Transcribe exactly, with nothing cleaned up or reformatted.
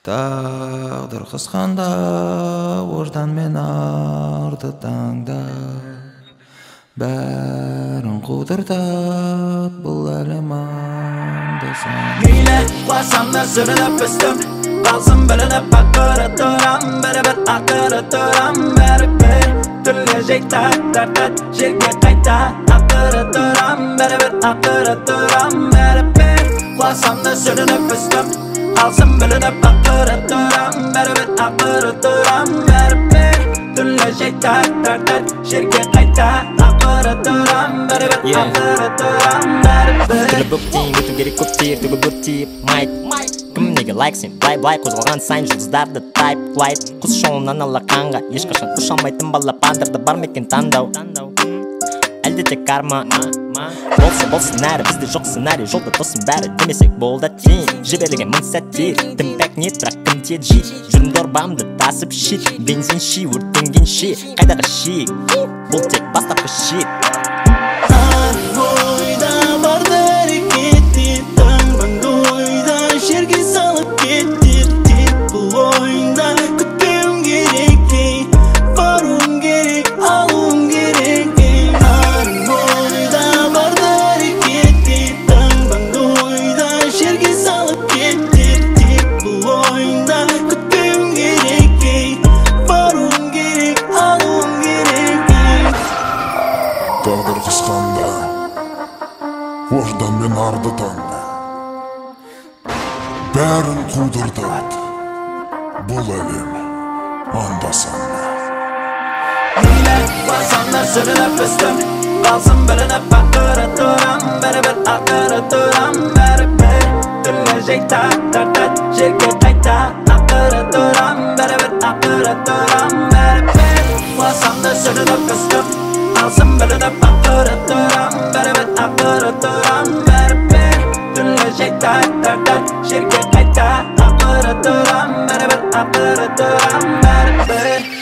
Тағдыр қысқанда ождан мен арды таңда бәрін қудыртат бұл әлем анда-санда. Мейлі құласам да сүрініп өстім, қалсын білініп ақыры тұрам, бәрібір ақыры тұрам, бәрібір түрлі жайттар тартат жерге қайта ақыры тұрам, бәрібір ақыры тұрам, бәрібір құласам да сүрініп өстім, қалсын білініп ақыры тұрам, бәрібір ақыры тұрам, бәрібір түрлі жайттар тартат жерге қайта ақыры тұрам, бәрібір ақыры тұрам, бәрібір түрлі бүктейін өту керек көптер түгі бүктейіп майт кім неге лайксен былай-былай қозғалған сайын жұлдыздарды тайп лайт құс шоуынан алақанға ешқашан ұша алмайтын балапандарды бар ма екен таңдау әлде тек карма болса болсын әрі бізде жоқ сценарий жолда тосын бәрі демесек болды тең жіберілген мың сәттер тым пәк ниет бірақ кім тед жи жүрім дорбамды тасып шит бензин ши өртенген ши қайдағы ши бұл тек бастапқы шит жерге салып кетер тек бұл ойында күтпеуім керек ей баруым керек алуым керек ей арым ойда барда әрекет ей таңбаңды ойда жерге салып кетер тек бұл ойында күтпеуім керек ей баруым керек алуым керек ей тағдыр қысқанда ождан мен арды таңда бәрін қудыртат бұл әлем анда-санда. Мейлі құласам да сүрініп өстім, қалсын білініп ақыры тұрам, бәрібір ақыры тұрам, бәрібір түрлі жайттар тартат жерге қайта ақыры тұрам, бәрібір ақыры тұрам, бәрібір құласам да сүрініп өстім, қалсын білініп ақыры тұрам, бәрібір ақыры тұрам, бәрібір түрлі жайттар тартат жерге қайта ақыры тұрам, бәрібір ақыры тұрам, бәрібір